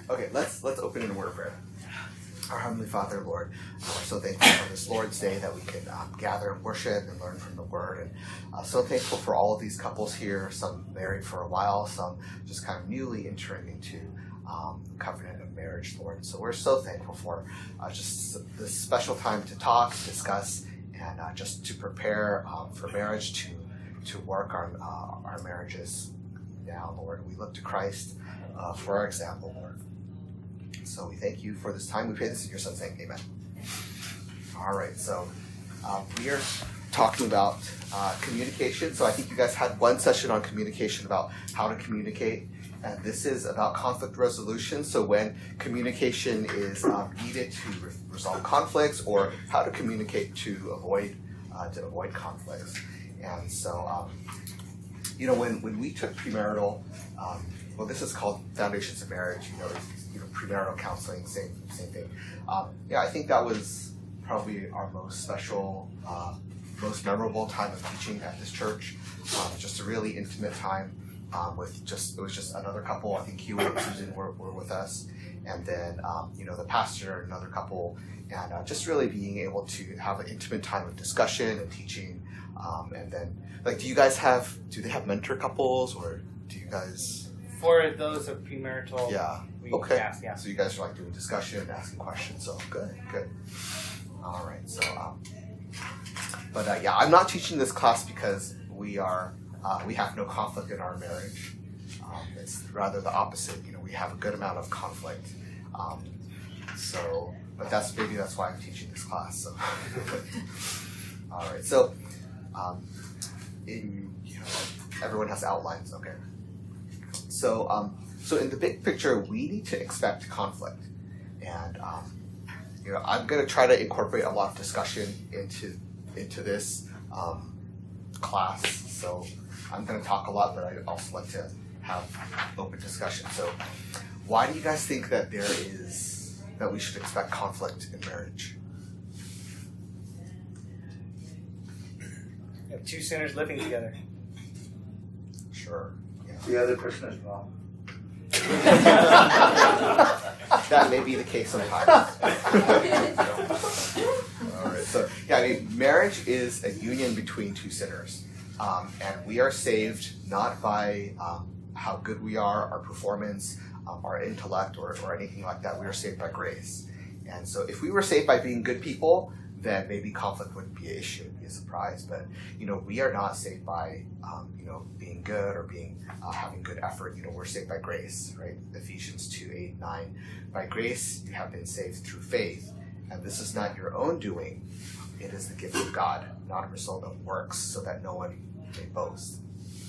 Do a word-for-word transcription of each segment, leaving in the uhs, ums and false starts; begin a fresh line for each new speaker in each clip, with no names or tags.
Okay, let's let's open in a word of prayer. Our Heavenly Father, Lord, uh, we're so thankful for this Lord's Day that we can um, gather and worship and learn from the Word. And uh, so thankful for all of these couples here, some married for a while, some just kind of newly entering into um, the covenant of marriage, Lord. So we're so thankful for uh, just this special time to talk, discuss, and uh, just to prepare um, for marriage, to to work on uh, our marriages now, Lord. We look to Christ uh, for our example, Lord. So we thank you for this time. We pray this in your Son's name. Amen. All right. So um, we are talking about uh, communication. So I think you guys had one session on communication about how to communicate. And this is about conflict resolution. So when communication is um, needed to re- resolve conflicts, or how to communicate to avoid uh, to avoid conflicts. And so, um, you know, when, when we took premarital, um, well, this is called Foundations of Marriage, you know, you know, premarital counseling, same same thing. Um, yeah, I think that was probably our most special, uh, most memorable time of teaching at this church. Um, just a really intimate time um, with just, it was just another couple. I think Hugh and Susan were, were with us. And then, um, you know, the pastor, another couple, and uh, just really being able to have an intimate time of discussion and teaching. Um, and then, like, do you guys have, do they have mentor couples, or do you guys?
For those of premarital,
yeah.
we
Okay.
ask, yeah.
So you guys are like doing discussion and asking questions. So good, good. All right. So, um, but uh, yeah, I'm not teaching this class because we are, uh, we have no conflict in our marriage. Um, it's rather the opposite. You know, we have a good amount of conflict. Um, so, but that's maybe that's why I'm teaching this class. So, all right. So, um, in you know, everyone has outlines. Okay. So, um, so in the big picture, we need to expect conflict, and um, you know, I'm going to try to incorporate a lot of discussion into into this um, class. So, I'm going to talk a lot, but I also like to have open discussion. So, why do you guys think that there is that we should expect conflict in marriage?
You have two sinners living together.
Sure.
The other person is wrong.
That may be the case sometimes. All right. So, yeah, I mean, marriage is a union between two sinners, um, and we are saved not by um, how good we are, our performance, um, our intellect, or, or anything like that. We are saved by grace. And so, if we were saved by being good people, then maybe conflict wouldn't be an issue, it'd be a surprise. But, you know, we are not saved by, um, you know, being good or being uh, having good effort. You know, we're saved by grace, right? Ephesians two, eight, nine. By grace, you have been saved through faith. And this is not your own doing. It is the gift of God, not a result of works, so that no one may boast.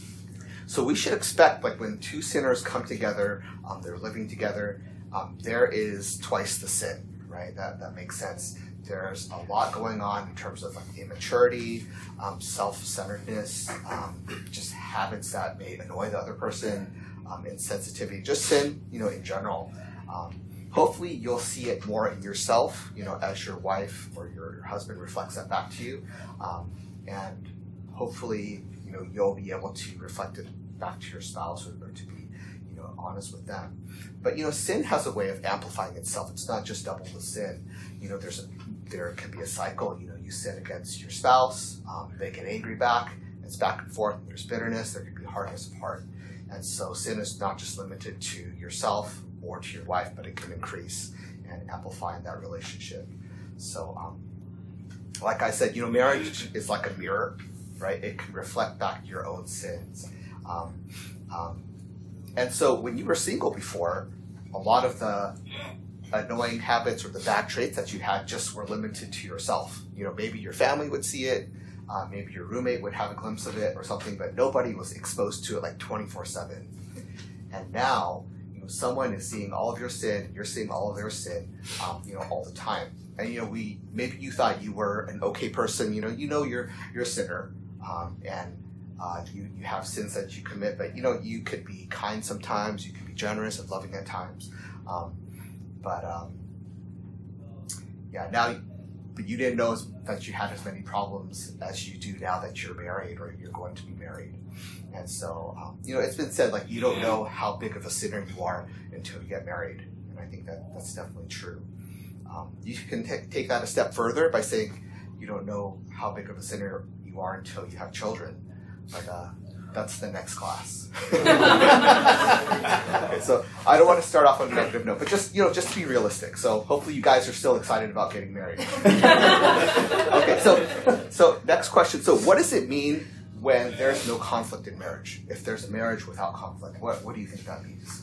So we should expect, like, when two sinners come together, um, they're living together, um, there is twice the sin, right? That, that makes sense. There's a lot going on in terms of like immaturity, um, self-centeredness, um, just habits that may annoy the other person, um, insensitivity, just sin, you know, in general. Um, hopefully you'll see it more in yourself, you know, as your wife or your, your husband reflects that back to you. Um, and hopefully, you know, you'll be able to reflect it back to your spouse, or, or to be, you know, honest with them. But, you know, sin has a way of amplifying itself. It's not just double the sin. You know, there's a there can be a cycle. You know, you sin against your spouse, um, they get angry back, it's back and forth, there's bitterness, there can be hardness of heart. And so sin is not just limited to yourself or to your wife, but it can increase and amplify in that relationship. So, um, like I said, you know, marriage is like a mirror, right? It can reflect back your own sins. Um, um, and so when you were single before, a lot of the annoying habits or the bad traits that you had just were limited to yourself. You know, maybe your family would see it, uh, maybe your roommate would have a glimpse of it or something, but nobody was exposed to it like twenty-four seven. And now, you know, someone is seeing all of your sin, you're seeing all of their sin, um, you know, all the time. And, you know, we, maybe you thought you were an okay person, you know, you know you're, you're a sinner, um, and uh, you, you have sins that you commit, but, you know, you could be kind sometimes, you could be generous and loving at times. Um, But um, yeah, now, but you didn't know that you had as many problems as you do now that you're married or you're going to be married. And so, um, you know, it's been said, like, you don't know how big of a sinner you are until you get married. and I think that that's definitely true. Um, you can t- take that a step further by saying you don't know how big of a sinner you are until you have children, but uh, that's the next class. Okay, so I don't want to start off on a negative note, but just you know, just to be realistic. So hopefully you guys are still excited about getting married. Okay, so so next question. So what does it mean when there's no conflict in marriage? If there's a marriage without conflict, what what do you think that means?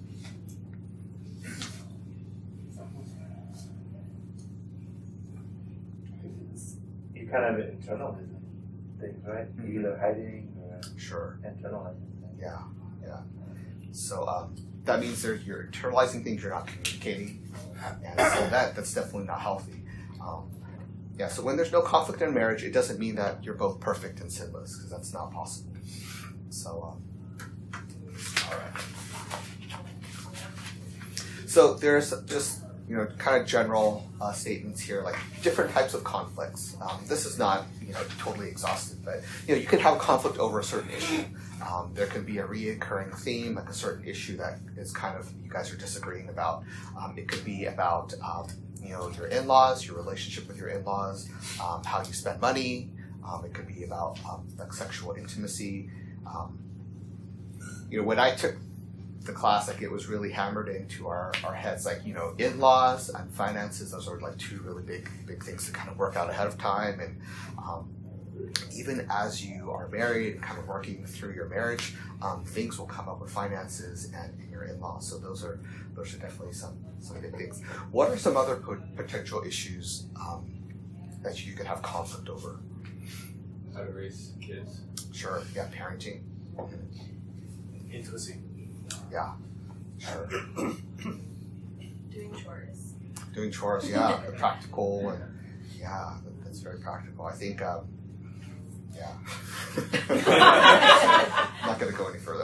You kind of internalize things, right?
Mm-hmm.
Either hiding or
Sure.
internalizing things.
Yeah, yeah. So um, that means there, you're internalizing things, you're not communicating, and so that that's definitely not healthy. Um, yeah. So when there's no conflict in marriage, it doesn't mean that you're both perfect and sinless, because that's not possible. So, um, all right. So there's just you know kind of general uh, statements here, like different types of conflicts. Um, this is not you know totally exhaustive, but you know you can have a conflict over a certain issue. Um, there can be a reoccurring theme, like a certain issue that is kind of you guys are disagreeing about. Um, it could be about um, you know your in-laws, your relationship with your in-laws, um, how you spend money. Um, it could be about um, like sexual intimacy. Um, you know, when I took the class, like it was really hammered into our, our heads, like you know, in-laws and finances. Those are like two really big big things to kind of work out ahead of time, and um, even as you are married and kind of working through your marriage, um, things will come up with finances and, and your in-laws. So those are those are definitely some some big things. What are some other po- potential issues um, that you could have conflict over?
How to raise kids.
Sure, yeah, parenting.
Intimacy.
Yeah, sure.
Doing chores.
Doing chores, yeah, the practical, and yeah, that, that's very practical. I think, um, yeah. I'm not going to go any further.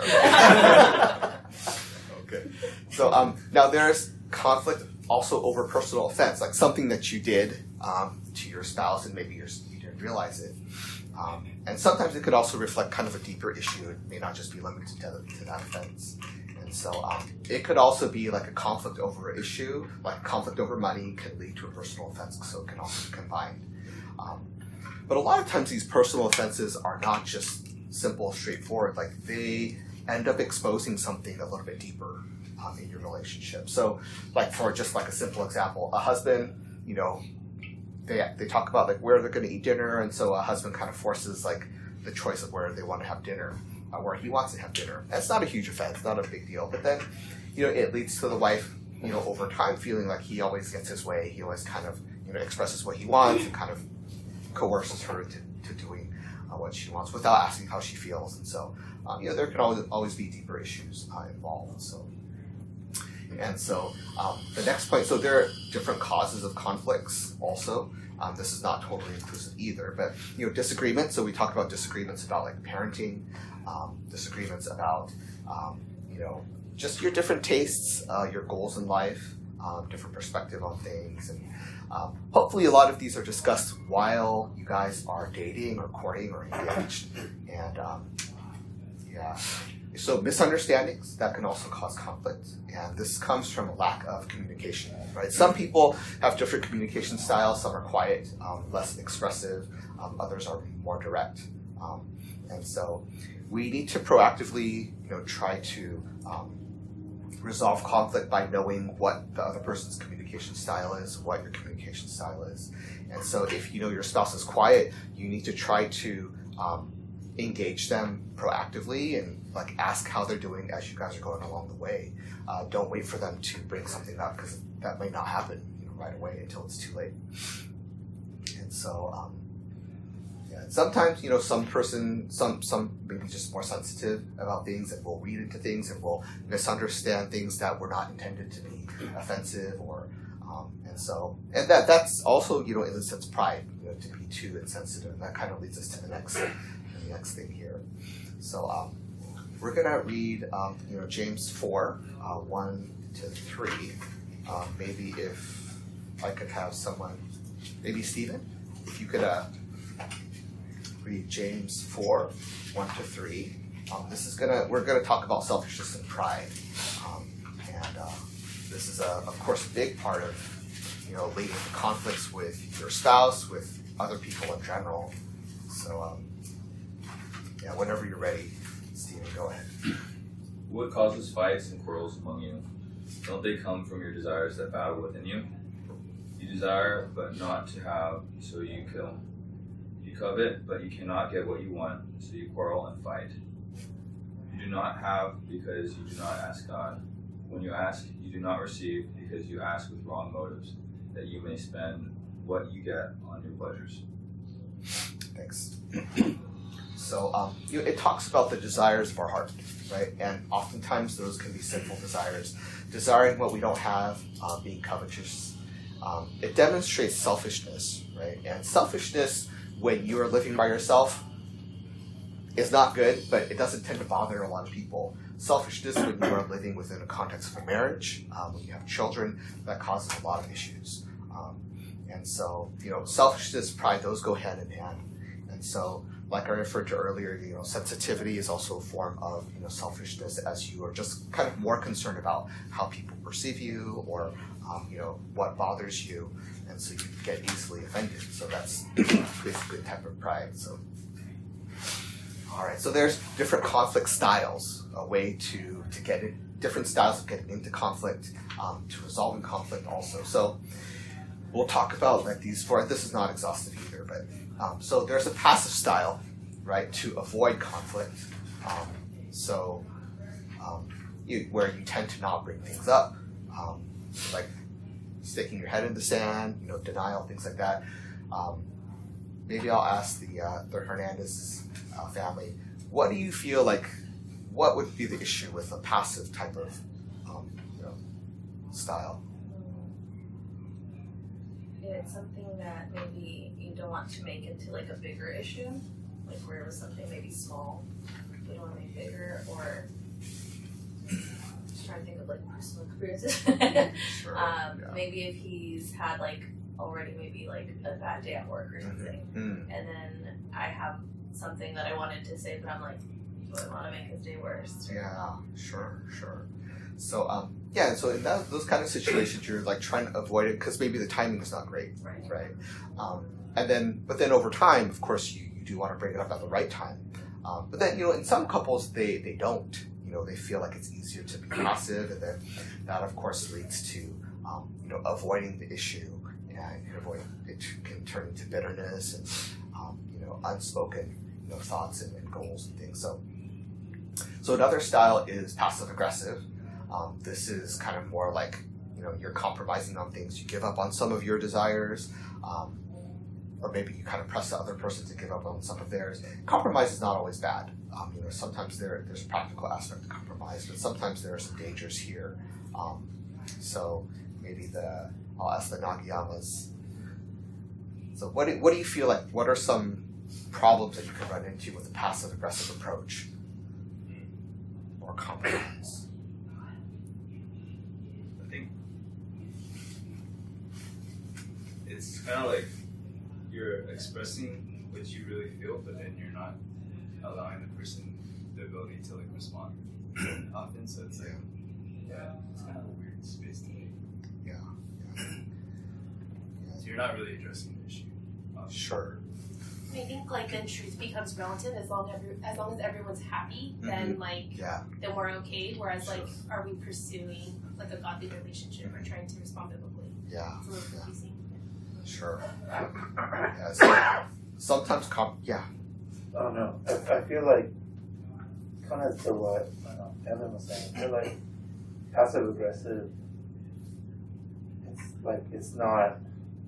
Okay. So um, now there's conflict also over personal offense, like something that you did um, to your spouse, and maybe you're, you didn't realize it. Um, and sometimes it could also reflect kind of a deeper issue. It may not just be limited to, to that offense. And so um, it could also be like a conflict over an issue, like conflict over money can lead to a personal offense, so it can also be combined. Um, but a lot of times these personal offenses are not just simple, straightforward, like they end up exposing something a little bit deeper um, in your relationship. So like for just like a simple example, a husband, you know, they they talk about like where they're going to eat dinner, and so a husband kind of forces like the choice of where they want to have dinner. Uh, where he wants to have dinner. That's not a huge offense, not a big deal. But then, you know, it leads to the wife, you know, over time feeling like he always gets his way. He always kind of, you know, expresses what he wants and kind of coerces her to, to doing uh, what she wants without asking how she feels. And so, um, you know, there can always always be deeper issues uh, involved. So, and so um, the next point. So there are different causes of conflicts also. Um, this is not totally inclusive either, but you know, disagreements. So we talked about disagreements about like parenting, um, disagreements about um, you know just your different tastes, uh, your goals in life, um, different perspective on things, and um, hopefully a lot of these are discussed while you guys are dating or courting or engaged. And um, yeah, so misunderstandings that can also cause conflict, and this comes from a lack of communication. Right? Some people have different communication styles. Some are quiet, um, less expressive. Um, others are more direct. Um, and so we need to proactively, you know, try to um, resolve conflict by knowing what the other person's communication style is, what your communication style is. And so if you know your spouse is quiet, you need to try to um, engage them proactively and like ask how they're doing as you guys are going along the way. Uh, don't wait for them to bring something up, because that may not happen, you know, right away until it's too late. And so, um, yeah, sometimes, you know, some person, some some maybe just more sensitive about things, and will read into things and will misunderstand things that were not intended to be offensive, or um, and so and that that's also, you know, in a sense pride, you know, to be too insensitive, and that kind of leads us to the next the next thing here. So um, we're gonna read, um, you know, James four, uh, one to three. Um, maybe if I could have someone, maybe Stephen, if you could uh, read James four, one to three. Um, this is gonna we're gonna talk about selfishness and pride, um, and uh, this is a, of course, a big part of, you know, leading to conflicts with your spouse, with other people in general. So, um, yeah, whenever you're ready, Stephen, go ahead.
What causes fights and quarrels among you? Don't they come from your desires that battle within you? You desire, but not to have, so you kill. You covet, but you cannot get what you want, so you quarrel and fight. You do not have because you do not ask God. When you ask, you do not receive because you ask with wrong motives, that you may spend what you get on your pleasures.
Thanks. So um, you know, it talks about the desires of our heart, right? And oftentimes those can be sinful desires. Desiring what we don't have, uh, being covetous. Um, it demonstrates selfishness, right? And selfishness, when you are living by yourself, is not good, but it doesn't tend to bother a lot of people. Selfishness, when you are living within a context of a marriage, um, when you have children, that causes a lot of issues. Um, and so, you know, selfishness, pride, those go hand in hand. And so, like I referred to earlier, you know, sensitivity is also a form of, you know, selfishness, as you are just kind of more concerned about how people perceive you, or, um, you know, what bothers you, and so you get easily offended. So that's a good type of pride. So, all right. So there's different conflict styles, a way to to get in, different styles of getting into conflict, um, to resolving conflict also. So we'll talk about like these four. This is not exhaustive either, but. Um, so there's a passive style, right, to avoid conflict. Um, so um, you, where you tend to not bring things up, um, like sticking your head in the sand, you know, denial, things like that. Um, maybe I'll ask the uh, the Hernandez uh, family, what do you feel like? What would be the issue with a passive type of um, you know, style?
It's something that maybe you don't want to make into like a bigger issue, like where it was something maybe small, you don't want to make bigger, or just trying to think of like personal experiences.
Sure,
um,
yeah.
Maybe if he's had like already maybe like a bad day at work or something,
Mm-hmm.
and then I have something that I wanted to say, but I'm like, do I want to make his day worse?
Yeah, sure, sure. So, um, yeah, so in that, those kind of situations, you're like trying to avoid it because maybe the timing is not great,
Right.
right? Um, and then, but then over time, of course, you, you do want to bring it up at the right time. Um, but then, you know, in some couples, they, they don't. You know, they feel like it's easier to be passive, and then that, of course, leads to, um, you know, avoiding the issue, and avoid it can turn into bitterness and, um, you know, unspoken, you know, thoughts and, and goals and things. So, so another style is passive aggressive. Um, this is kind of more like, you know, you're compromising on things. You give up on some of your desires, um, or maybe you kind of press the other person to give up on some of theirs. Compromise is not always bad. Um, you know, sometimes there there's a practical aspect to compromise, but sometimes there are some dangers here. Um, so maybe the I'll ask the Nagiyamas. So what do, what do you feel like? What are some problems that you could run into with a passive aggressive approach or compromise?
It's kind of like you're expressing what you really feel, but then you're not allowing the person the ability to like respond often. So it's like, yeah, it's kind of a weird space to be.
Yeah. yeah.
So you're not really addressing the issue. often.
Sure.
I think like then truth becomes relative. As long as every, as long as everyone's happy,
Mm-hmm.
then like
Yeah.
then we're okay. Whereas
Sure.
like, are we pursuing like a godly relationship or trying to respond biblically?
Yeah.
It's a little confusing.
Sure. Yeah, so sometimes, com- yeah.
I don't know. I, I feel like, kind of to what uh, Evan was saying, I feel like passive aggressive, it's like, it's not,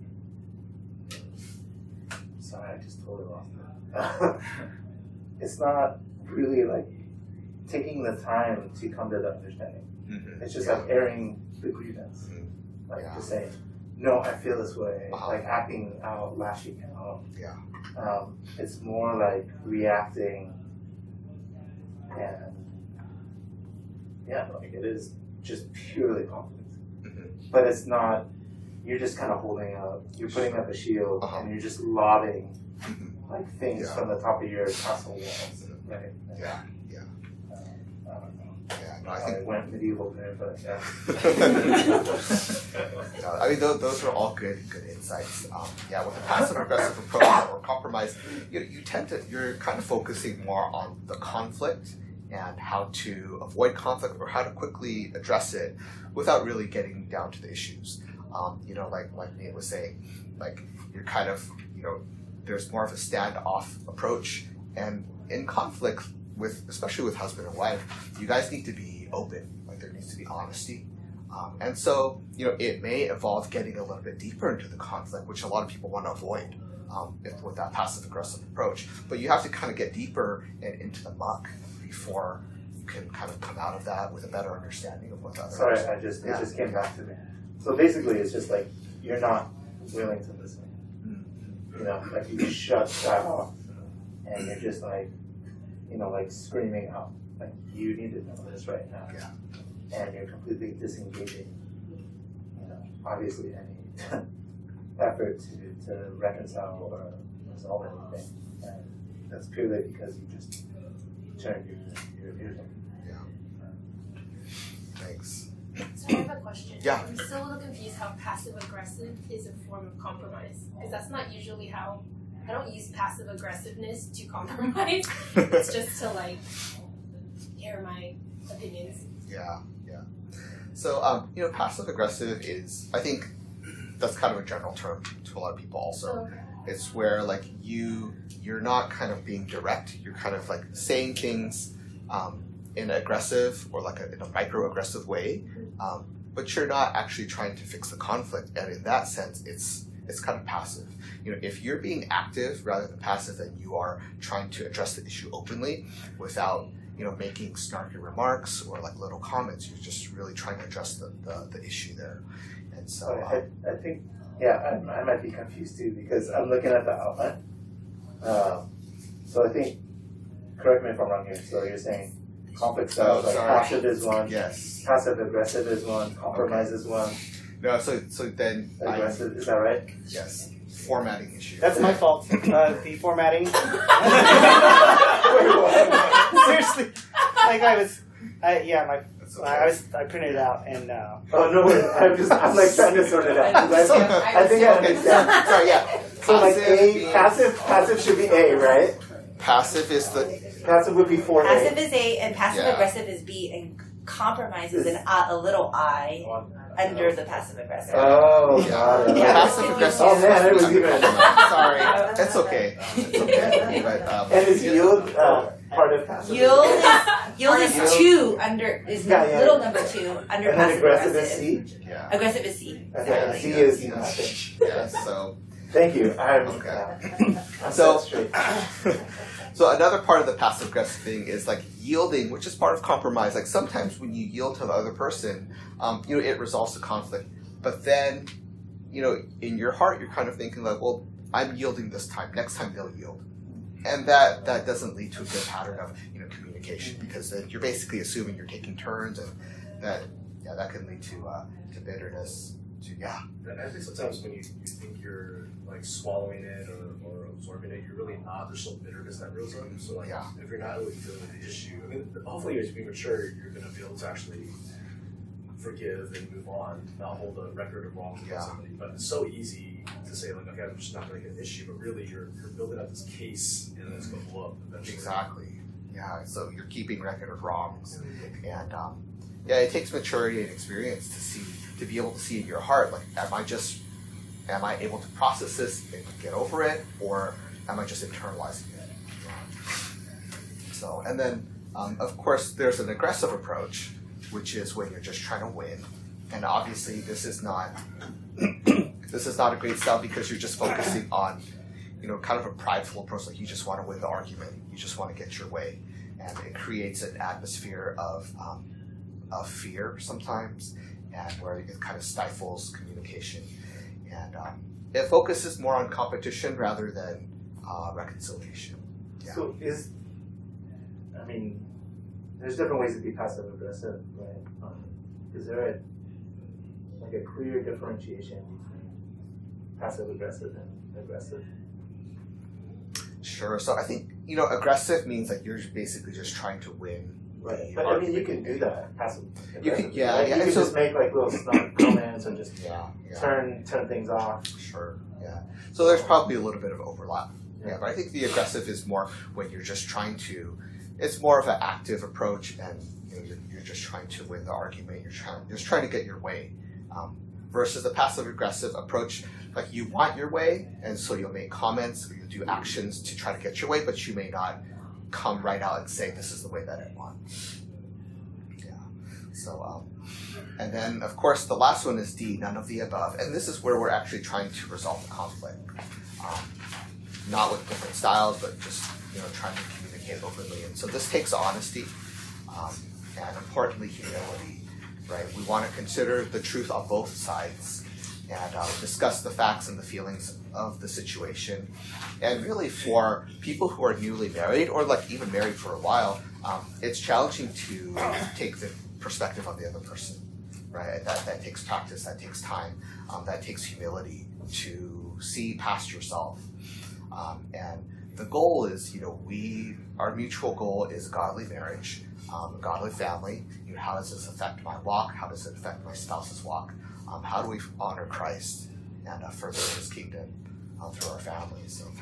sorry, I just totally lost it. It's not really like taking the time to come to the understanding.
Mm-hmm.
It's just
yeah.
like airing the grievance.
Mhm.
Like
Yeah.
just saying, no, I feel this way,
Uh-huh.
like acting out, lashing out.
Yeah.
Um, it's more like reacting, and yeah, like it is just purely conflict.
Mhm.
But it's not. You're just kind of holding up. You're putting up a shield,
Uh-huh.
and you're just lobbing
Mhm.
like things
Yeah.
from the top of your castle walls, right?
Yeah.
Um, I don't know.
Yeah. know, I
I
think
went medieval there, but yeah.
No, I mean, those, those are all good, good insights. Um, yeah, with a passive aggressive approach or compromise, you you tend to you're kind of focusing more on the conflict and how to avoid conflict or how to quickly address it without really getting down to the issues. Um, you know, like like Nate was saying, like you're kind of you know there's more of a standoff approach, and in conflict with especially with husband and wife, you guys need to be open. Like there needs to be honesty. Um, and so, you know, it may involve getting a little bit deeper into the conflict, which a lot of people want to avoid um, if, with that passive-aggressive approach. But you have to kind of get deeper and into the muck before you can kind of come out of that with a better understanding of what the other
Sorry,
person.
I just
Yeah.
it just came back to me. So basically, it's just like you're not willing to listen.
Mm.
You know, like you shut that off, and you're just like, you know, like screaming out, like you need to know this right now.
Yeah.
And you're completely disengaging, you know, obviously any effort to, to reconcile or resolve anything. And that's purely because you just turned your, your ears on.
Thanks.
So I have a question.
Yeah.
I'm still a little confused how passive aggressive is a form of compromise. Because that's not usually how, I don't use passive aggressiveness to compromise. It's just to like air my opinions.
Yeah, yeah. So, um, you know, passive aggressive is, I think, that's kind of a general term to a lot of people also.
Okay.
It's where like you, you're not kind of being direct. You're kind of like saying things um, in an aggressive or like a, in a micro-aggressive way, um, but you're not actually trying to fix the conflict. And in that sense, it's it's kind of passive. You know, if you're being active rather than passive, then you are trying to address the issue openly without you know, making snarky remarks or like little comments. You're just really trying to address the, the, the issue there. And so,
So
um,
I, I think, yeah, I, I might be confused too because I'm looking at the outline. Um, so I think, correct me if I'm wrong here. So you're saying conflict styles,
Oh,
like
sorry.
passive is one,
yes.
passive aggressive is one, compromise is one,
No, so so then, I,
aggressive, is that right?
yes, formatting issue.
That's my fault. Uh, the formatting. Seriously, like I was, I, yeah, my,
That's okay.
I was, I printed it out and. Uh,
Oh no, wait, I'm just, I'm like trying to sort it out. 'Cause I, I think I
Okay,
understand.
sorry, yeah.
So like
Passive
A,
being-
passive, passive should be A, right?
Passive is the,
Passive would be four A.
Passive is A and passive
Yeah.
aggressive is B, and compromise is an I, a little I under the passive aggressive.
Oh,
yeah.
got it.
Yeah.
Passive aggressive.
Oh man, it was even.
Sorry, it's okay. It's okay. But, um,
And is yield uh, part of passive?
Yield is yield is
Yield.
two under is
Yeah, yeah.
little number two under
And then
passive
aggressive
aggressive.
is C.
yeah.
Aggressive is C.
Okay, and C is nothing.
Yeah, so.
Thank you. I'm,
Okay.
uh, I'm
So,
set straight.
so another part of the passive aggressive thing is like yielding, which is part of compromise. Like sometimes when you yield to the other person, um, you know, it resolves the conflict. But then, you know, in your heart, you're kind of thinking like, well, I'm yielding this time. Next time they'll yield, and that that doesn't lead to a good pattern of you know communication because then you're basically assuming you're taking turns, and that yeah, that can lead to uh, to bitterness. To yeah,
And I think sometimes when you, you think you're like swallowing it or, or absorbing it, you're really not. There's some bitterness that rose up. So like
Yeah.
if you're not really feeling the issue, I mean, hopefully as you mature, you're going to be able to actually forgive and move on, not hold a record of wrongs against
Yeah.
somebody. But it's so easy to say like, okay, I'm just not going to get an issue, but really you're you're building up this case and then it's going to blow up eventually.
exactly. Yeah, so you're keeping record of wrongs, and um, yeah, it takes maturity and experience to see to be able to see in your heart like, am I just am I able to process this and get over it, or am I just internalizing it? So, and then um, of course there's an aggressive approach, which is when you're just trying to win, and obviously this is not this is not a great style because you're just focusing on you know kind of a prideful approach, like you just want to win the argument, you just want to get your way, and it creates an atmosphere of um, of fear sometimes, and where it kind of stifles communication, and um, it focuses more on competition rather than uh, reconciliation. Yeah.
So is, I mean, there's different ways to be passive aggressive, right? Um, is there a, like a clear differentiation between passive aggressive and aggressive?
Sure. So I think you know aggressive means like you're basically just trying to win
Right. But I mean, you can do that passively.
You can, yeah,
like,
yeah.
You
and
can
so,
just make like little snark comments and just
yeah, yeah.
turn turn things off.
Sure, yeah. So there's probably a little bit of overlap. Yeah, but I think the aggressive is more when you're just trying to, it's more of an active approach, and you know, you're, you're just trying to win the argument, you're trying, you're just trying to get your way. Um, versus the passive aggressive approach, like you want your way, and so you'll make comments, or you'll do actions to try to get your way, but you may not come right out and say, this is the way that I want. Yeah, so, um, and then of course the last one is D, none of the above, and this is where we're actually trying to resolve the conflict. Um, not with different styles, but just, you know, trying to communicate openly. And so this takes honesty, um, and importantly, humility, right? We want to consider the truth on both sides and uh, discuss the facts and the feelings of the situation. And really for people who are newly married, or like even married for a while, um, it's challenging to take the perspective of the other person, right? That, that takes practice, that takes time, um, that takes humility to see past yourself. Um, and the goal is, you know, we, our mutual goal is a godly marriage, um, a godly family. You know, how does this affect my walk? How does it affect my spouse's walk? Um, how do we honor Christ and uh, further His kingdom uh, through our families? So,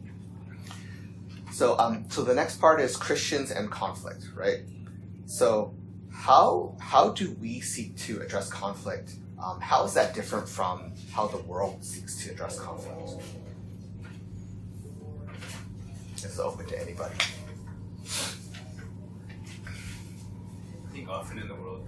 so, um, so the next part is Christians and conflict, right? So, how how do we seek to address conflict? Um, how is that different from how the world seeks to address conflict? It's open to anybody.
I think often in the world,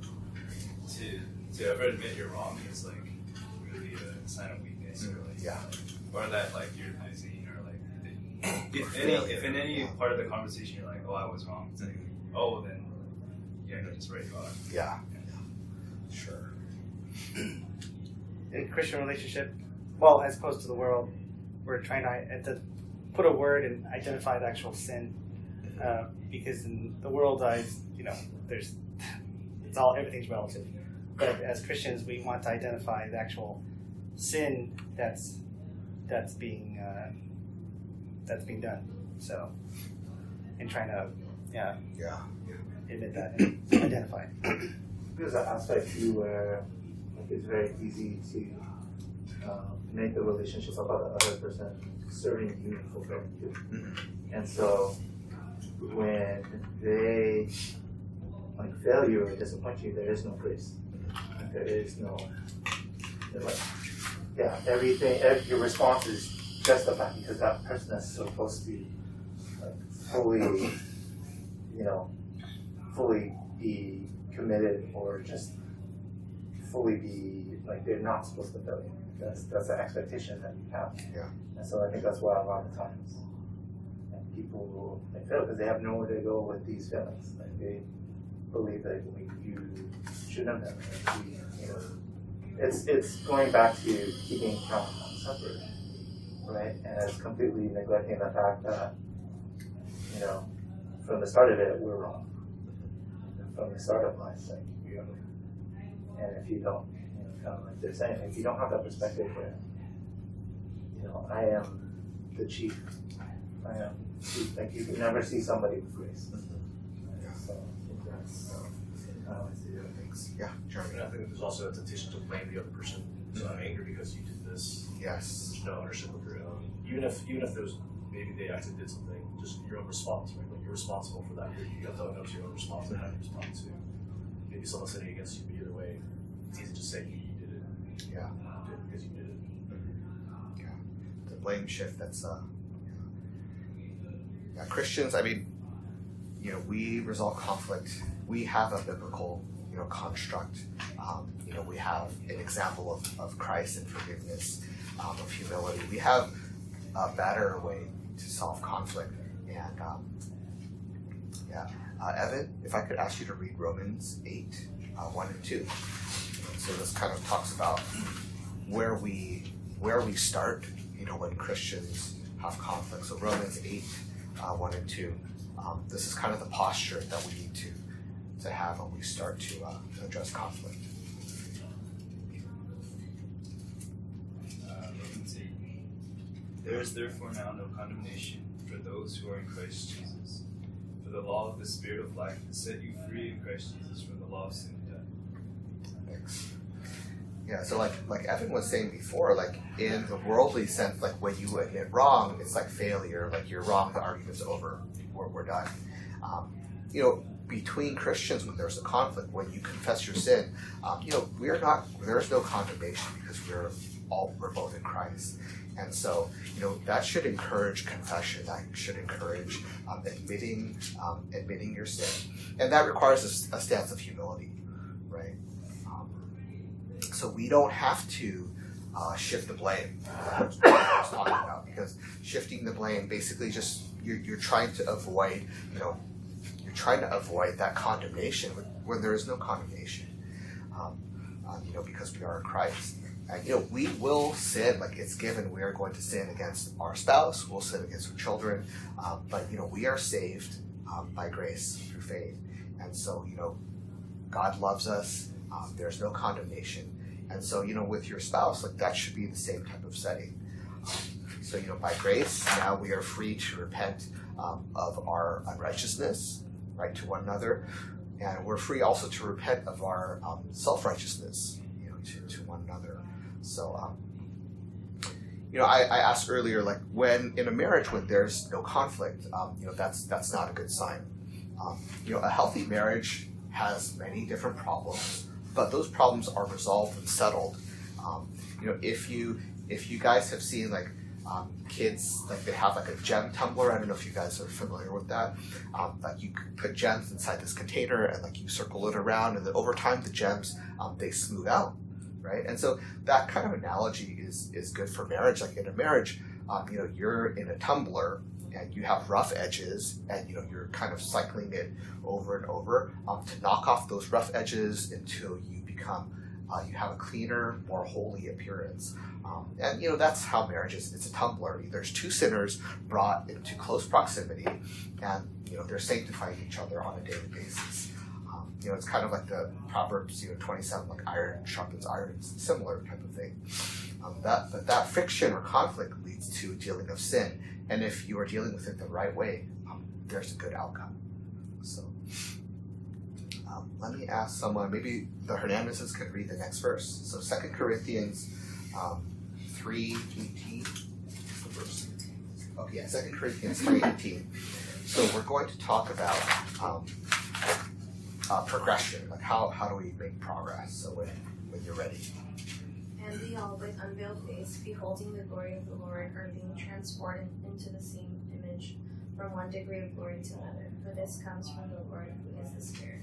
to to ever admit you're wrong is like really a sign of weakness, or like,
Yeah.
or that like you're losing, or like if any if in any part of the conversation you're like, oh, I was wrong, it's like, oh, well, then yeah, I just write you off.
Yeah. Sure.
In a Christian relationship, well, as opposed to the world, we're trying to, to put a word and identify the actual sin, uh, because in the world eyes, you know, there's it's all everything's relative. But as Christians, we want to identify the actual sin that's that's being uh, that's being done. So, and trying to yeah
Yeah.
admit that and identify it.
There's an aspect too where like, it's very easy to um, make the relationship about the other person serving you and fulfilling you.
Mm-hmm.
And so when they like fail you or disappoint you, there is no grace. Like, there is no like yeah, everything every, your response is justified because that person is supposed to like fully you know fully be committed or just fully be like they're not supposed to fail you. That's that's the expectation that you have.
Yeah.
And so I think that's why a lot of times like, people they fail because they have nowhere to go with these feelings. Like they believe that we, you should have them. Like, we, you know, it's it's going back to keeping count on separate, right? And it's completely neglecting the fact that you know from the start of it we're wrong. From the start of life, like you know, and if you don't, you know, kind of like they're saying, if you don't have that perspective where, you know, I am the chief, I am chief, like you can never see somebody with grace. Right? So I think that's how I see it.
Yeah, Jeremy.
And I think there's also a temptation to blame the other person. So I'm angry because you did this.
Yes.
There's no ownership of your own. Even if even if there's maybe they actually did something, just your own response, right? Like you're responsible for that. You you have to own up to your own response and how you respond to maybe someone sitting against you. But either way, it's easy to just say you, you did it.
Yeah.
You did it because you did it.
Yeah. The blame shift. That's uh. Yeah, Christians. I mean, you know, we resolve conflict. We have a biblical, you know, construct. Um, you know, we have an example of, of Christ and forgiveness, um, of humility. We have a better way to solve conflict. And um, yeah, uh, Evan, if I could ask you to read Romans eight, uh, one and two. So this kind of talks about where we where we start. You know, when Christians have conflict. So Romans eight, uh, one and two. Um, this is kind of the posture that we need to to have when we start to, uh, to address conflict.
Uh, Romans eight. There is therefore now no condemnation for those who are in Christ Jesus. For For the law of the Spirit of life has set you free in Christ Jesus from the law of sin and death.
Thanks. Yeah, so like like Evan was saying before, like in the worldly sense, like when you admit wrong, it's like failure. Like you're wrong, the argument's over, we're, we're done. Um, you know, between Christians, when there's a conflict, when you confess your sin, um, you know, we're not. There's no condemnation because we're all we're both in Christ, and so you know that should encourage confession. That should encourage um, admitting um, admitting your sin, and that requires a, a stance of humility, right? So we don't have to uh, shift the blame. That's what I was talking about, because shifting the blame basically just you're, you're trying to avoid, you know, you're trying to avoid that condemnation when, when there is no condemnation, um, um, you know, because we are in Christ. And you know, we will sin, like it's given. We are going to sin against our spouse. We'll sin against our children, um, but you know, we are saved um, by grace through faith, and so you know, God loves us. Um, there's no condemnation. And so, you know, with your spouse, like that should be the same type of setting. Um, so, you know, by grace, now we are free to repent um, of our unrighteousness, right, to one another. And we're free also to repent of our um, self-righteousness, you know, to, to one another. So, um, you know, I, I asked earlier, like when in a marriage, when there's no conflict, um, you know, that's that's not a good sign. Um, you know, a healthy marriage has many different problems, but those problems are resolved and settled. Um, you know, if you if you guys have seen like um, kids, like they have like a gem tumbler. I don't know if you guys are familiar with that. Um, like you put gems inside this container and like you circle it around, and then over time the gems um, they smooth out, right? And so that kind of analogy is is good for marriage. Like in a marriage, um, you know, you're in a tumbler and you have rough edges, and you know you're kind of cycling it over and over um, to knock off those rough edges until you become uh, you have a cleaner, more holy appearance. Um, and you know that's how marriage is. It's a tumbler. There's two sinners brought into close proximity, and you know they're sanctifying each other on a daily basis. Um, you know it's kind of like the Proverbs, you know, twenty-seven, like iron sharpens iron. It's a similar type of thing. Um, that but that friction or conflict leads to a dealing of sin. And if you are dealing with it the right way, um, there's a good outcome. So um, let me ask someone, maybe the Hernandezes could read the next verse. So Second Corinthians um, three eighteen. Okay, yeah, Second Corinthians three eighteen. So we're going to talk about um, uh, progression, like how, how do we make progress? So when, when you're ready.
And we all, with unveiled face, beholding the glory of the Lord, are being transported into the same image from one degree of glory to another. For this comes from the Lord, who is the Spirit.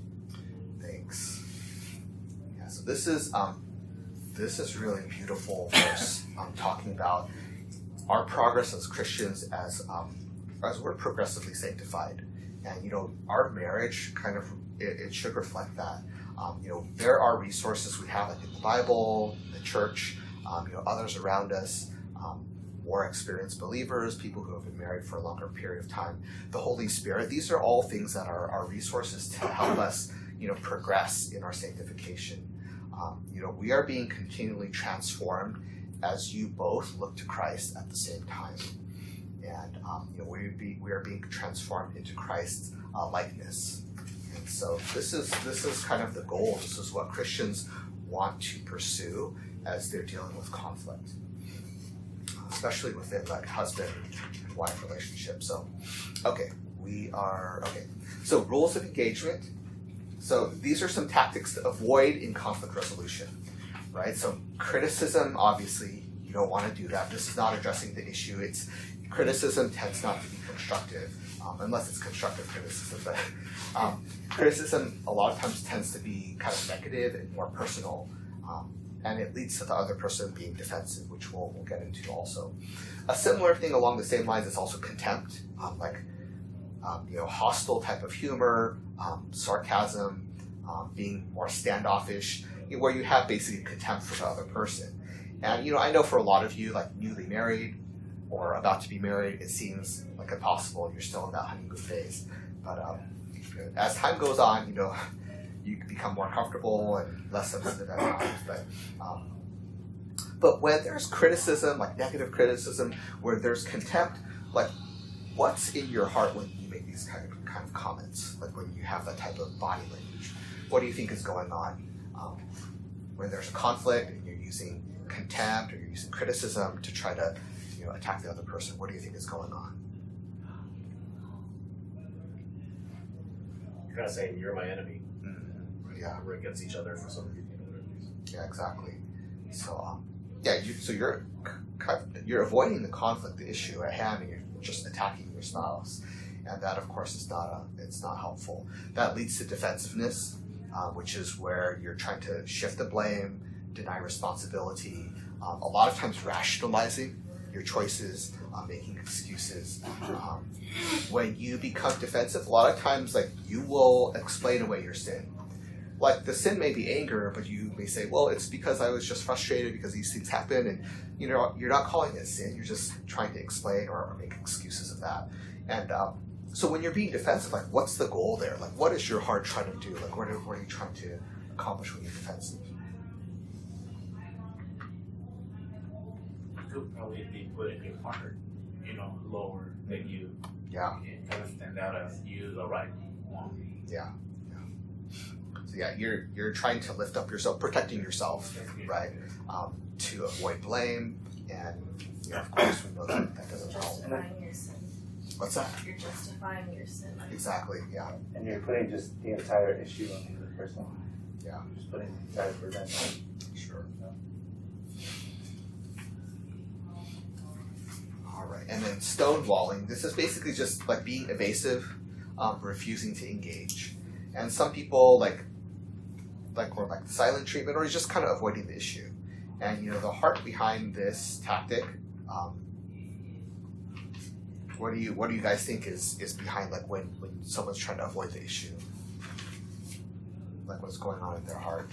Thanks. Yeah. So this is um, this is really beautiful verse. I'm talking about our progress as Christians, as um, as we're progressively sanctified, and you know our marriage kind of it, it should reflect that. Um, you know, there are resources we have, like in the Bible, the church, um, you know, others around us, um, more experienced believers, people who have been married for a longer period of time, the Holy Spirit. These are all things that are, are resources to help us, you know, progress in our sanctification. Um, you know, we are being continually transformed as you both look to Christ at the same time. And, um, you know, we, be, we are being transformed into Christ's uh, likeness. And so this is this is kind of the goal. This is what Christians want to pursue as they're dealing with conflict, especially within like husband and wife relationship. So, okay, we are okay. So rules of engagement. So these are some tactics to avoid in conflict resolution, right? So criticism, obviously, you don't want to do that. This is not addressing the issue. It's criticism tends not to be constructive. Um, unless it's constructive criticism, but um, criticism a lot of times tends to be kind of negative and more personal, um, and it leads to the other person being defensive, which we'll, we'll get into also. A similar thing along the same lines is also contempt, um, like um, you know, hostile type of humor, um, sarcasm, um, being more standoffish, you know, where you have basically contempt for the other person. And you know, I know for a lot of you, like newly married or about to be married, it seems like impossible. You're still in that honeymoon phase. But um, as time goes on, you know, you become more comfortable and less sensitive at times. But um, but when there's criticism, like negative criticism, where there's contempt, like what's in your heart when you make these kind of kind of comments, like when you have that type of body language. What do you think is going on? Um, when there's a conflict and you're using contempt or you're using criticism to try to, you know, attack the other person, what do you think is going on?
You're kind of saying you're my enemy.
Mm-hmm. Yeah.
We're against each other for some reason.
Yeah, exactly. So, um, yeah, you, so you're you're avoiding the conflict, the issue at hand, and you're just attacking your spouse, and that, of course, is not a, it's not helpful. That leads to defensiveness, uh, which is where you're trying to shift the blame, deny responsibility, um, a lot of times rationalizing your choices, uh, making excuses. Um, when you become defensive, a lot of times, like, you will explain away your sin. Like, the sin may be anger, but you may say, well, it's because I was just frustrated because these things happen, and you know, you're not calling it sin, you're just trying to explain or, or make excuses of that. And um, so when you're being defensive, like, what's the goal there? Like, what is your heart trying to do? Like, what are, what are you trying to accomplish when you're defensive?
You could probably be putting your heart, you know, lower than you.
Yeah.
And kind of stand out as you the right one.
Yeah. So yeah, you're you're trying to lift up yourself, protecting yourself, right? Um, to avoid blame, and you know, of course, we know that that doesn't help.
Justifying your sin.
What's that?
You're justifying your sin.
Exactly. Yeah.
And you're putting just the entire issue on the other person.
Yeah.
You're just putting the entire burden on.
Sure. All right, and then stonewalling. This is basically just like being evasive, um, refusing to engage, and some people like. like or like the silent treatment, or just kind of avoiding the issue. And you know, the heart behind this tactic, um, what do you what do you guys think is is behind, like, when when someone's trying to avoid the issue, like what's going on in their heart?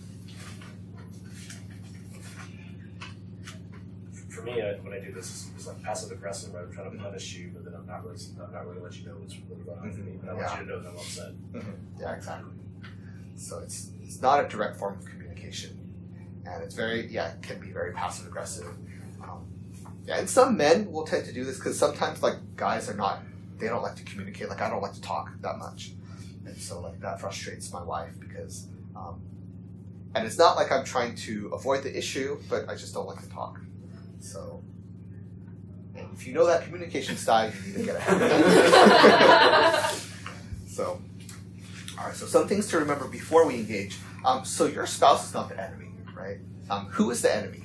For me, I, when I do this, it's, it's like passive aggressive, right? I'm trying to punish you, but then I'm not really, I'm not really let you know what's really going on with me. But I want
Yeah.
you to know that I'm upset.
Mm-hmm. Yeah, exactly. So it's it's not a direct form of communication, and it's very yeah it can be very passive aggressive. Um, yeah, and some men will tend to do this because sometimes, like, guys are not, they don't like to communicate. Like, I don't like to talk that much, and so like that frustrates my wife because, um, and it's not like I'm trying to avoid the issue, but I just don't like to talk. So, and if you know that communication style, you need to get ahead of that. So. All right, so some things to remember before we engage. Um, so your spouse is not the enemy, right? Um, who is the enemy?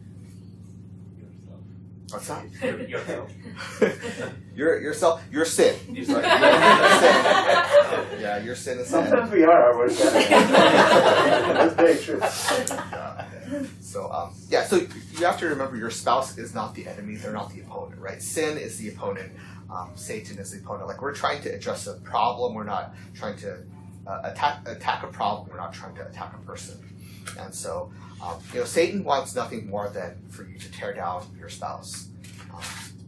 What's that?
Yourself.
your yourself, your sin. Right? Your sin. Yeah, your sin is sin.
Sometimes we are our worst enemy. That's very true.
Yeah. So um, yeah, so you have to remember your spouse is not the enemy; they're not the opponent, right? Sin is the opponent. Um, Satan is the opponent. Like, we're trying to address a problem. We're not trying to uh, attack attack a problem. We're not trying to attack a person. And so, um, you know, Satan wants nothing more than for you to tear down your spouse. Um,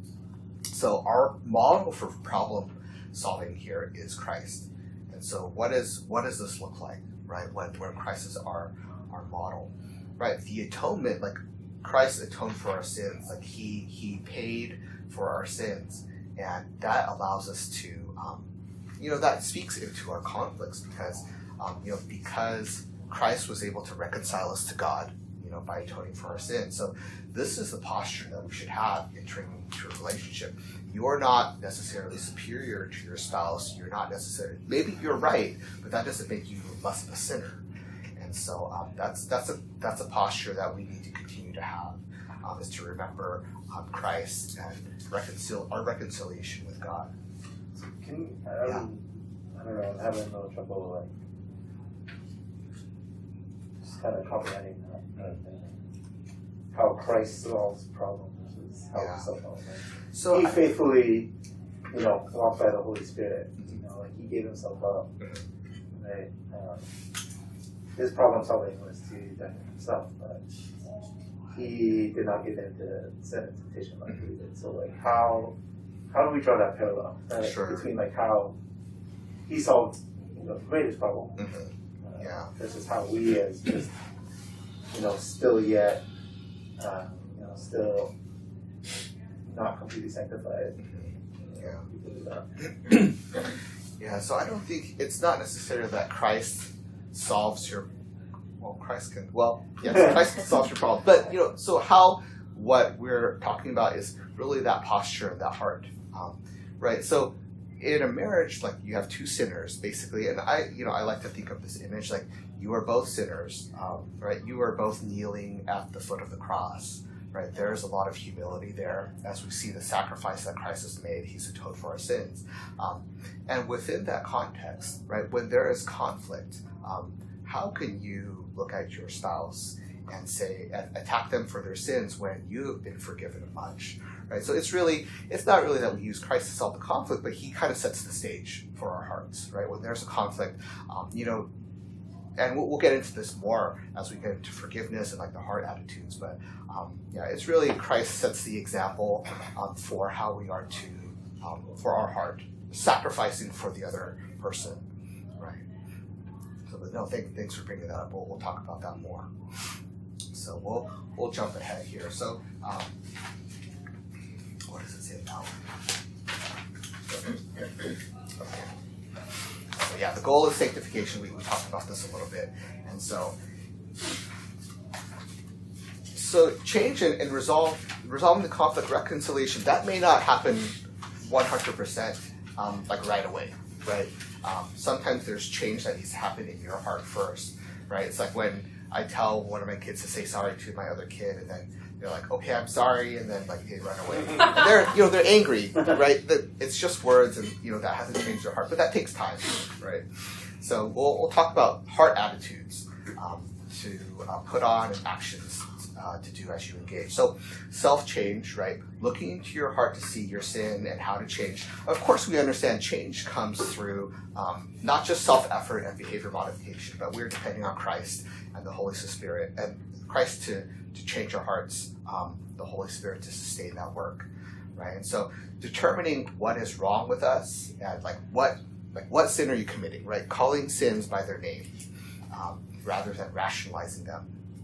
so our model for problem solving here is Christ. And so, what is what does this look like, right? When when Christ is our our model, right? The atonement, like Christ atoned for our sins. Like he he paid for our sins. And that allows us to, um, you know, that speaks into our conflicts because, um, you know, because Christ was able to reconcile us to God, you know, by atoning for our sins. So this is the posture that we should have entering into a relationship. You're not necessarily superior to your spouse. You're not necessarily, maybe you're right, but that doesn't make you less of a sinner. And so um, that's that's a that's a posture that we need to continue to have, um, is to remember um, Christ and reconcile our reconciliation with God.
Can um, yeah. I don't know, I'm having a little trouble like just kind of comprehending that kind of thing. How Christ solves problems versus how
Yeah.
we solve problems.
So
he
I-
faithfully, you know, walked by the Holy Spirit.
Mhm.
You know, like he gave himself up.
Mhm.
Right. Um, his problem solving was to die for himself, but he did not give in to sin and temptation like we did. So, like, how how do we draw that parallel, right?
Sure.
Between like how he solved, you know, the greatest problem,
Mhm.
uh,
Yeah.
versus how we, as just, you know, still yet, uh, you know, still not completely sanctified.
Yeah.
We can do that.
Yeah, so I don't think it's not necessarily that Christ solves your well, Christ can well, yes, Christ solves your problem. But you know, so how what we're talking about is really that posture of that heart. Um, right? So in a marriage, like you have two sinners, basically, and I you know, I like to think of this image like you are both sinners, um, right? You are both kneeling at the foot of the cross. Right, there's a lot of humility there as we see the sacrifice that Christ has made. He's atoned for our sins. Um, and within that context, right, when there is conflict, um, how can you look at your spouse and say, and attack them for their sins when you have been forgiven much? Right, so it's really, it's not really that we use Christ to solve the conflict, but he kind of sets the stage for our hearts, right? When there's a conflict, um, you know, and we'll, we'll get into this more as we get into forgiveness and like the heart attitudes. But um, yeah, it's really Christ sets the example um, for how we are to, um, for our heart, sacrificing for the other person, right? So, but no, thank, thanks for bringing that up. We'll, we'll talk about that more. So we'll we'll jump ahead here. So um, what does it say about? Okay. So yeah, the goal is sanctification. We, we talked about this a little bit. And so so change and, and resolve resolving the conflict, reconciliation, that may not happen one hundred percent um, like right away, right? Um, sometimes there's change that needs to happen in your heart first, right? It's like when I tell one of my kids to say sorry to my other kid, and then they're like, okay, I'm sorry, and then like they run away. And they're, you know, they're angry, right? It's just words, and you know that hasn't changed their heart, but that takes time, right? So we'll we'll talk about heart attitudes um, to uh, put on and actions uh, to do as you engage. So self change, right? Looking into your heart to see your sin and how to change. Of course, we understand change comes through um, not just self effort and behavior modification, but we're depending on Christ and the Holy Spirit and Christ to. to change our hearts, um, the Holy Spirit to sustain that work, right? And so determining what is wrong with us and like what like what sin are you committing, right? Calling sins by their name um, rather than rationalizing them.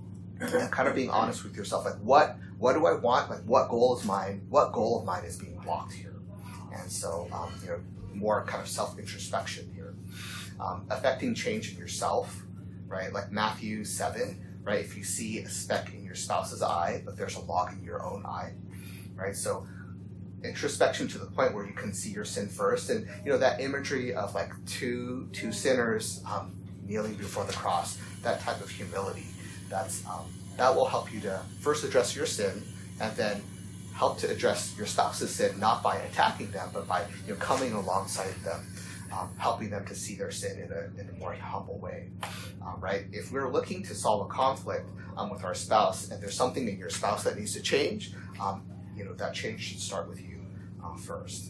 And kind of being honest with yourself, like what what do I want? Like what goal is mine? What goal of mine is being blocked here? And so um, you know, more kind of self-introspection here. Um, affecting change in yourself, right? Like Matthew seven. Right, if you see a speck in your spouse's eye, but there's a log in your own eye, right? So introspection to the point where you can see your sin first, and you know that imagery of like two two sinners um, kneeling before the cross, that type of humility, that's um, that will help you to first address your sin, and then help to address your spouse's sin, not by attacking them, but by you know coming alongside them. Um, helping them to see their sin in a, in a more humble way, um, right? If we're looking to solve a conflict um, with our spouse, and there's something in your spouse that needs to change, um, you know, that change should start with you uh, first.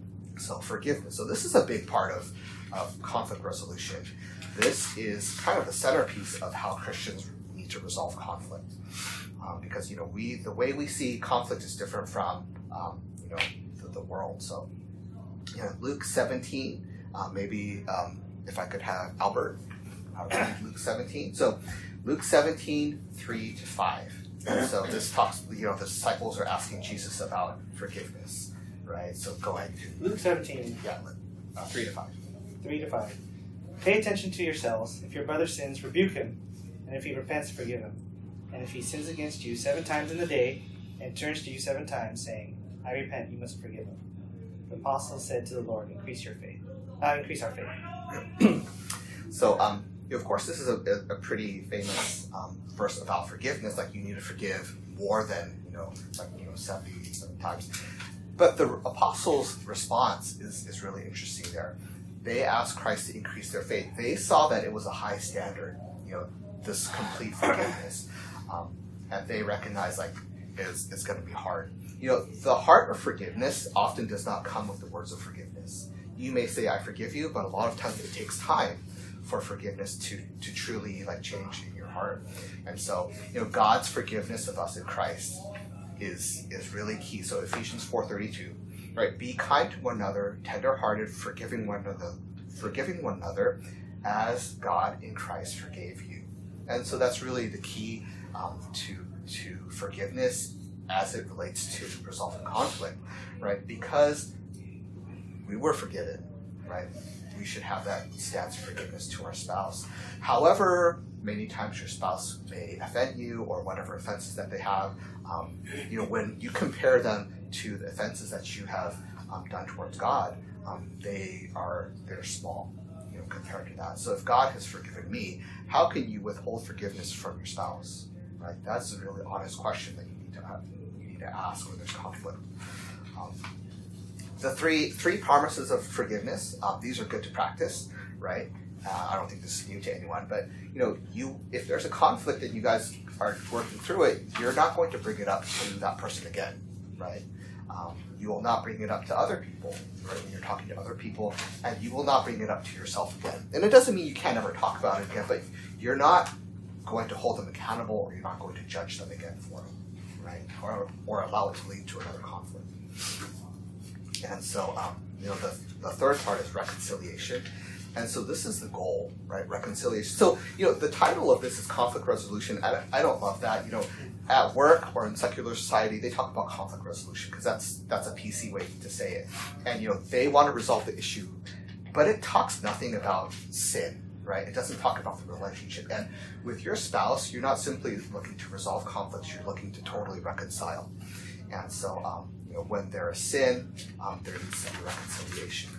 So forgiveness. So this is a big part of, of conflict resolution. This is kind of the centerpiece of how Christians need to resolve conflict, um, because you know we the way we see conflict is different from um, you know the, the world. So, you know, Luke seventeen. Uh, maybe um, if I could have Albert uh, read Luke seventeen. So Luke seventeen, three to five. And so this talks, you know, the disciples are asking Jesus about forgiveness, right? So go ahead.
Luke seventeen.
Yeah, uh, three to five.
three to five. Pay attention to yourselves. If your brother sins, rebuke him. And if he repents, forgive him. And if he sins against you seven times in the day and turns to you seven times, saying, I repent, you must forgive him. The apostles said to the Lord, increase your faith. Uh, increase our faith.
So, um, of course, this is a, a pretty famous um, verse about forgiveness. Like, you need to forgive more than, you know, like, you know, seventy times. But the apostles' response is, is really interesting there. They asked Christ to increase their faith. They saw that it was a high standard, you know, this complete forgiveness. Um, and they recognized, like, it's, it's going to be hard. You know, the heart of forgiveness often does not come with the words of forgiveness. You may say, I forgive you, but a lot of times it takes time for forgiveness to, to truly like change in your heart. And so, you know, God's forgiveness of us in Christ is is really key. So Ephesians four thirty-two, right? Be kind to one another, tenderhearted, forgiving one another, forgiving one another as God in Christ forgave you. And so that's really the key um, to to forgiveness as it relates to resolving conflict, right? Because we were forgiven, right? we should have that stance of forgiveness to our spouse. However, many times your spouse may offend you or whatever offenses that they have. Um, you know, when you compare them to the offenses that you have um, done towards God, um, they are they're small, you know, compared to that. So if God has forgiven me, how can you withhold forgiveness from your spouse? Right? That's a really honest question that you need to have, you need to ask when there's conflict. Um, the three three promises of forgiveness. Um, these are good to practice, right? Uh, I don't think this is new to anyone, but you know, you if there's a conflict and you guys are working through it, you're not going to bring it up to that person again, right? Um, you will not bring it up to other people, right? When you're talking to other people, and you will not bring it up to yourself again. And it doesn't mean you can't ever talk about it again, but you're not going to hold them accountable, or you're not going to judge them again for it, right? Or or allow it to lead to another conflict. And so, um, you know, the the third part is reconciliation. And so this is the goal, right? Reconciliation. So, you know, the title of this is conflict resolution. I, I don't love that. You know, at work or in secular society, they talk about conflict resolution because that's that's a P C way to say it. And, you know, they want to resolve the issue. But it talks nothing about sin, right? It doesn't talk about the relationship. And with your spouse, you're not simply looking to resolve conflicts. You're looking to totally reconcile. And so, um, you know, when there is sin, um, there needs to be reconciliation.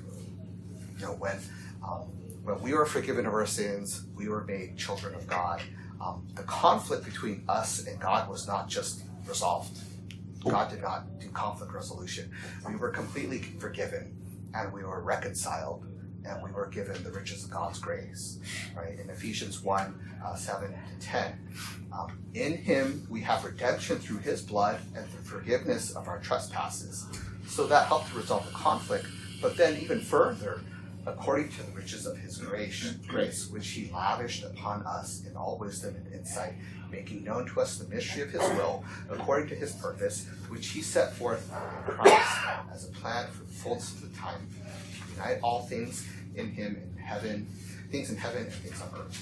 You know, when... Um, when we were forgiven of our sins, we were made children of God. Um, the conflict between us and God was not just resolved. God did not do conflict resolution. We were completely forgiven, and we were reconciled, and we were given the riches of God's grace. Right? In Ephesians one, uh, seven to ten. Um, in him we have redemption through his blood and the forgiveness of our trespasses. So that helped to resolve the conflict. But then even further, according to the riches of his grace, grace, which he lavished upon us in all wisdom and insight, making known to us the mystery of his will, according to his purpose, which he set forth in Christ as a plan for the fullness of the time, to unite all things in him in heaven, things in heaven and things on earth.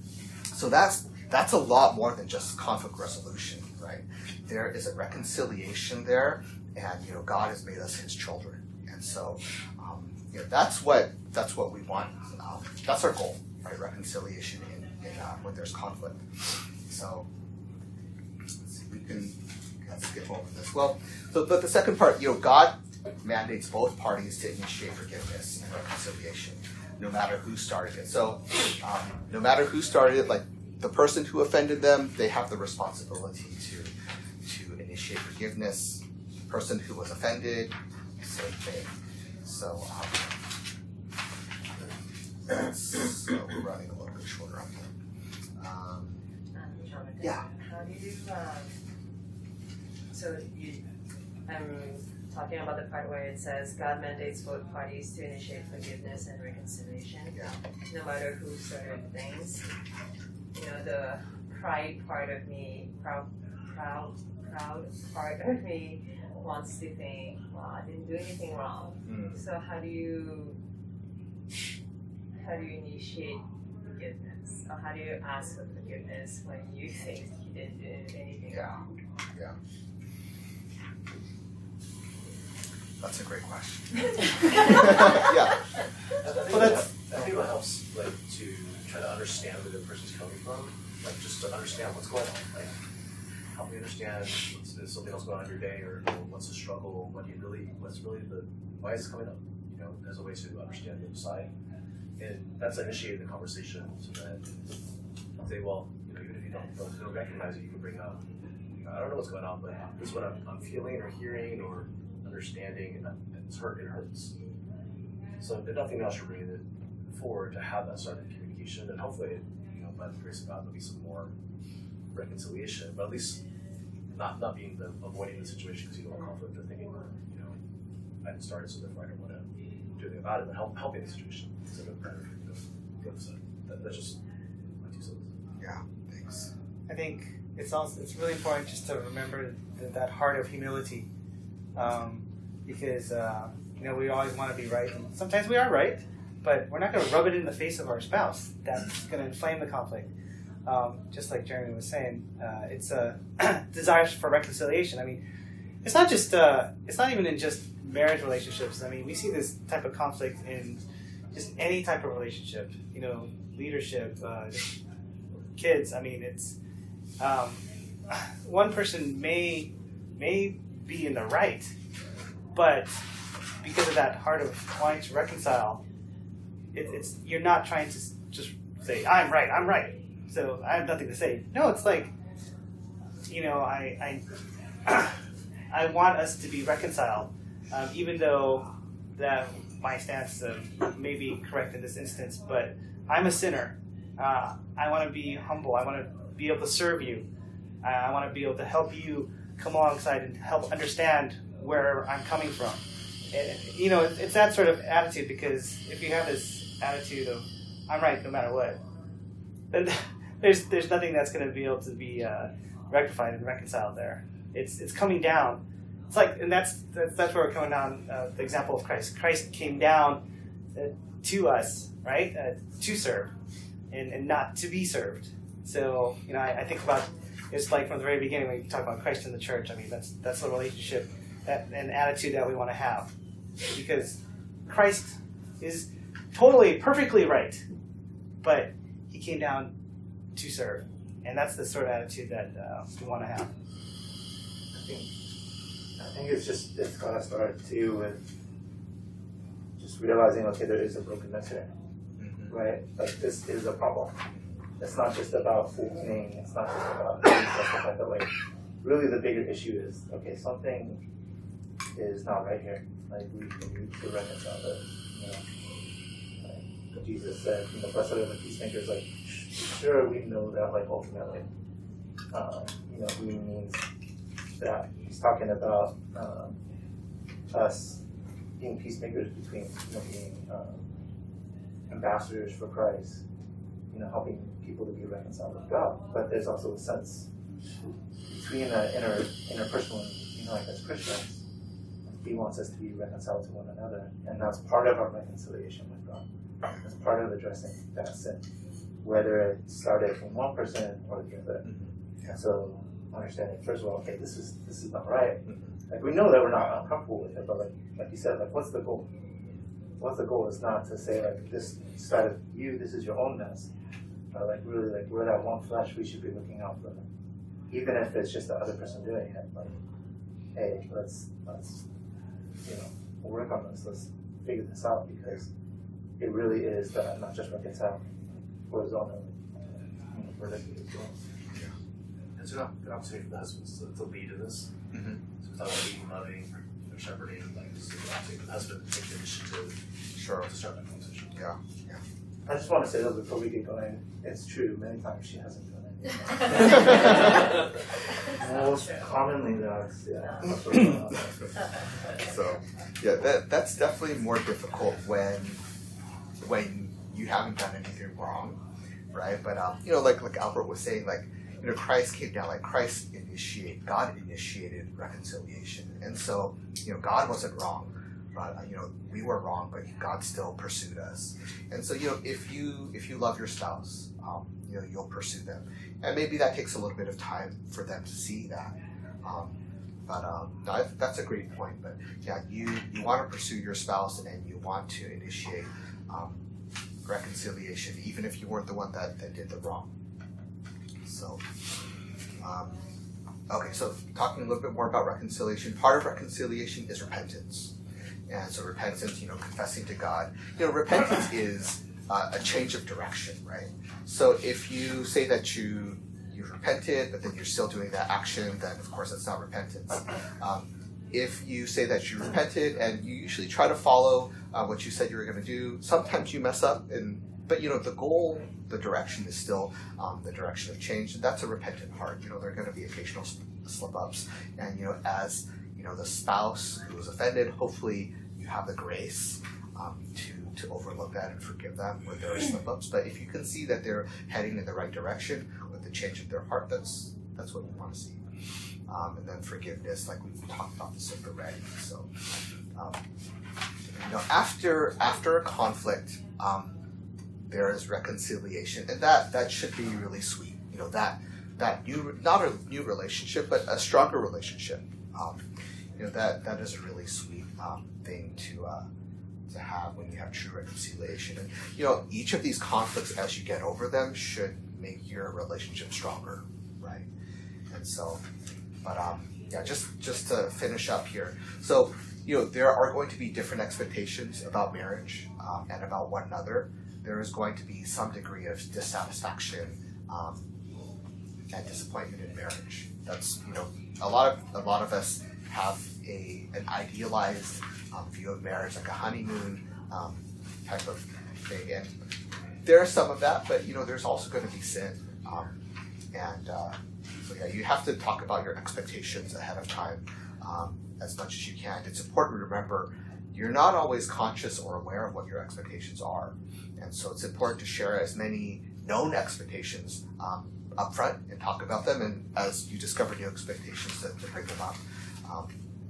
So that's that's a lot more than just conflict resolution, right? There is a reconciliation there, and you know, God has made us his children, and so. Um, You know, that's what that's what we want. Um, that's our goal, right? Reconciliation in, in uh, when there's conflict. So let's see, we can let's skip over this. Well, so but the second part, you know, God mandates both parties to initiate forgiveness and reconciliation, no matter who started it. So um, no matter who started it, like the person who offended them, they have the responsibility to to initiate forgiveness. The person who was offended, same thing. So, um, so we're running a little bit shorter on here. Um,
Jonathan,
yeah.
How do you, um, so you, I'm talking about the part where it says God mandates both parties to initiate forgiveness and reconciliation,
yeah.
no matter who started things. You know, the pride part of me, proud, proud, proud part of me wants to think, well, I didn't do anything wrong.
Mm.
So how do you how do you initiate forgiveness? Or how do you ask for forgiveness when you think you didn't do anything
Yeah.
wrong?
Yeah. That's a great question. Yeah.
I think,
Well, that's-
I think it helps, like, to try to understand where the person's coming from, like, just to understand what's going on. Like, help me understand what's, is something else going on in your day, or you know, what's the struggle? What do you really? What's really the? Why is this coming up? You know, as a way to understand the other side, and that's initiating the conversation. So that say, well, you know, even if you don't, don't, don't recognize it, you can bring up. I don't know what's going on, but this is what I'm, I'm feeling or hearing or understanding, and, that, and it's hurt. It hurts. So if nothing else, you're bringing it forward to have that sort of communication, and hopefully, you know, by the grace of God, there'll be some more reconciliation, but at least not not being the avoiding the situation because you don't want conflict or thinking, you know, I didn't start it, so therefore I don't want to do anything about it, but help helping the situation instead of better, you know, the other side. That, that's just my two cents.
Yeah. Thanks.
I think it's also it's really important just to remember that, that heart of humility, um, because uh, you know we always want to be right, and sometimes we are right, but we're not going to rub it in the face of our spouse. That's going to inflame the conflict. Um, just like Jeremy was saying, uh, it's a desire for reconciliation. I mean, it's not just uh, it's not even in just marriage relationships. I mean, we see this type of conflict in just any type of relationship, you know, leadership, uh, just kids. I mean, it's um, one person may may be in the right, but because of that heart of wanting to reconcile, it, it's you're not trying to just say I'm right, I'm right, so I have nothing to say. No, it's like, you know, I I, I want us to be reconciled, um, even though that my stance uh, may be correct in this instance, but I'm a sinner. Uh, I want to be humble. I want to be able to serve you. Uh, I want to be able to help you come alongside and help understand where I'm coming from. And, you know, it, it's that sort of attitude, because if you have this attitude of I'm right no matter what, then there's there's nothing that's going to be able to be uh, rectified and reconciled there. It's it's coming down. It's like, and that's that's, that's where we're coming down. Uh, the example of Christ. Christ came down uh, to us, right, uh, to serve, and, and not to be served. So, you know, I, I think about it's like from the very beginning when you talk about Christ in the church. I mean, that's that's the relationship that, and attitude that we want to have, because Christ is totally, perfectly right, but he came down to serve, and that's the sort of attitude that uh, we want to have.
I think, I think it's just, it's got to start too with just realizing, okay, there is a brokenness here, mm-hmm. right? Like, this is a problem. It's not just about fooling, it's not just about justifying, but like, really the bigger issue is, okay, something is not right here. Like, we need to reconcile this, you know? Like Jesus said, you know, blessed are the peacemakers. Like, sure, we know that, like, ultimately, uh, you know, he means that he's talking about um, us being peacemakers between, you know, being um, ambassadors for Christ, you know, helping people to be reconciled with God. But there's also a sense between the inner interpersonal, you know, like as Christians, he wants us to be reconciled to one another, and that's part of our reconciliation with God. That's part of addressing that sin, whether it started from one person or the other. Mm-hmm. Yeah. So understanding, first of all, okay, this is this is not right. Mm-hmm. Like, we know that we're not uncomfortable with it, but like like you said, like, what's the goal? What's the goal? Is not to say like this started you, this is your own mess. But like, really, like, we're that one flesh, we should be looking out for them, even if it's just the other person doing it. Like, hey, let's let's you know work on this. Let's figure this out, because it really is that not just reconcile horizontally, you know, vertically as well.
Yeah. It's an opportunity for the husbands to, to lead in this. Mm-hmm. So we talk about leading, loving, or shepherding, like, it's an opportunity for the husband to take the initiative.
Sure.
To start that conversation.
Yeah. Yeah.
I just want to say, though, before we get going, it's true, many times she hasn't done it. Most commonly, that's, yeah.
So, yeah, that that's definitely more difficult when when you haven't done anything wrong, right? But, um, you know, like like Albert was saying, like, you know, Christ came down, like, Christ initiated, God initiated reconciliation. And so, you know, God wasn't wrong. But, you know, we were wrong, but God still pursued us. And so, you know, if you if you love your spouse, um, you know, you'll pursue them. And maybe that takes a little bit of time for them to see that. Um, but um, no, that's a great point. But yeah, you, you want to pursue your spouse, and you want to initiate um, reconciliation, even if you weren't the one that, that did the wrong. So, um, okay, so talking a little bit more about reconciliation. Part of reconciliation is repentance. And so repentance, you know, confessing to God. You know, repentance is uh, a change of direction, right? So if you say that you you've repented, but then you're still doing that action, then of course that's not repentance. Um, if you say that you repented and you usually try to follow uh, what you said you were going to do, sometimes you mess up, and but you know the goal, the direction is still um, the direction of change, and that's a repentant heart. You know, there are going to be occasional slip ups, and you know, as you know, the spouse who was offended, hopefully you have the grace um, to to overlook that and forgive them with their slip-ups. But if you can see that they're heading in the right direction with the change of their heart, that's that's what you want to see. Um, and then forgiveness, like we've talked about this already. So, um, you know, after after a conflict, um, there is reconciliation, and that that should be really sweet. You know, that that new not a new relationship, but a stronger relationship. Um, you know, that that is a really sweet um, thing to uh, to have when you have true reconciliation. And you know, each of these conflicts, as you get over them, should make your relationship stronger, right? And so, but um, yeah, just just to finish up here. So, you know, there are going to be different expectations about marriage um, and about one another. There is going to be some degree of dissatisfaction um, and disappointment in marriage. That's, you know, a lot of a lot of us have a an idealized um, view of marriage, like a honeymoon um, type of thing, and there's some of that, but you know, there's also going to be sin, um, and uh, so yeah, you have to talk about your expectations ahead of time um, as much as you can. It's important to remember you're not always conscious or aware of what your expectations are, and so it's important to share as many known expectations um, up front and talk about them, and as you discover new expectations, to, to bring them up. Um,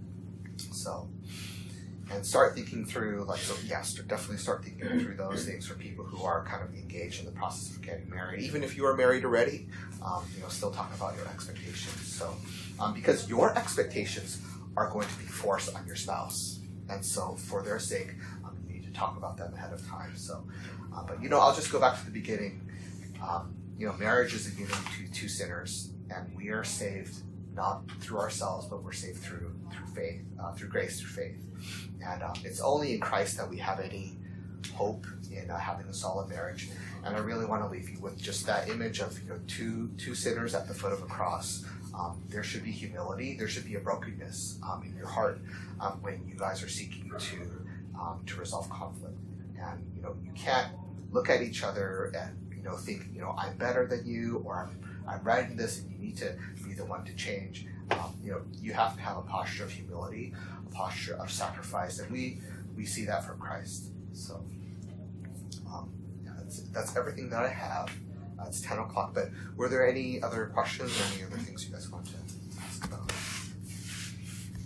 so. And start thinking through, like, so yes, definitely start thinking through those things for people who are kind of engaged in the process of getting married. Even if you are married already, um, you know, still talk about your expectations. So, um, because your expectations are going to be forced on your spouse, and so for their sake, um, you need to talk about them ahead of time. So, uh, but you know, I'll just go back to the beginning. Um, you know, marriage is a union between two sinners, and we are saved not through ourselves, but we're saved through through faith, uh, through grace, through faith. And um, it's only in Christ that we have any hope in uh, having a solid marriage. And I really want to leave you with just that image of, you know, two two sinners at the foot of a cross. Um, there should be humility. There should be a brokenness um, in your heart um, when you guys are seeking to um, to resolve conflict. And you know, you can't look at each other and you know think, you know, I'm better than you, or I'm I'm right in this, and you need to be the one to change. Um, you know, you have to have a posture of humility, a posture of sacrifice, and we we see that from Christ. So, um, yeah, that's that's everything that I have. Uh, it's ten o'clock. But were there any other questions or any other things you guys want to?